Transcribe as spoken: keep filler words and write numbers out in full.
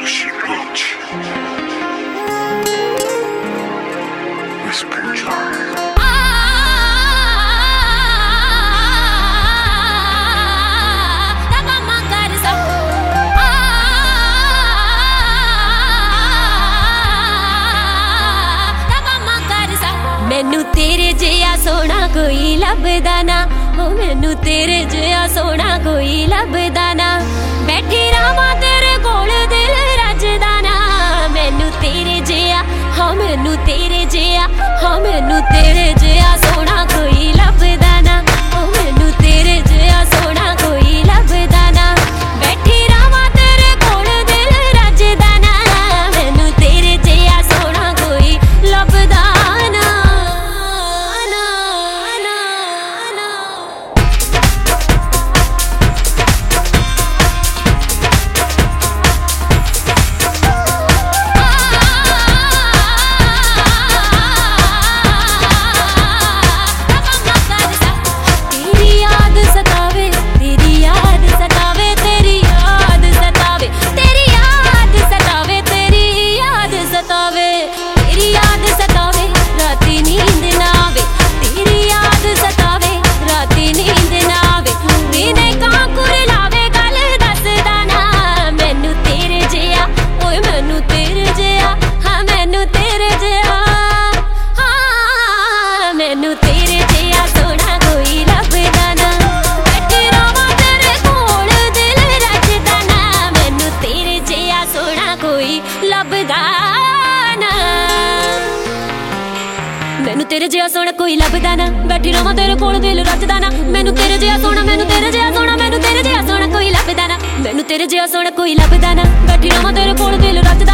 Juicy Beach. Whisper Jar. मैनू तेरे जिया सोना कोई लभदा ना, ओ मैनू तेरे जिया सोना कोई लभदा ना। बैठी रहां तेरे कोल दिल रजदा ना, मैनू तेरे जिया, हाँ मैनू तेरे जिया, हाँ मैनू तेरे जिया सोना कोई लभदा ना, ओ मैनू तेरे जिया सोना कोई लभदा ना। बैठी रहां तेरे कोल दिल रजदा ना, मैनू तेरे जिया सोना कोई लभदा ना। मैनू तेरे जिया सोना कोई लभदा ना, बैठी रहां तेरे कोल दिल रजदा ना, मैनू तेरे जिया सोना कोई लभदा ना। मैनू तेरे जिया सोना कोई लभदा ना, बैठी रहां तेरे कोल दिल रजदा ना, मैनू तेरे जिया सोना, मैनू तेरे जिया सोना, मैनू तेरे जिया सोना कोई लभदा ना। मैनू तेरे जिया सोना कोई लभदा ना, बैठी रहां तेरे कोल दिल रजदा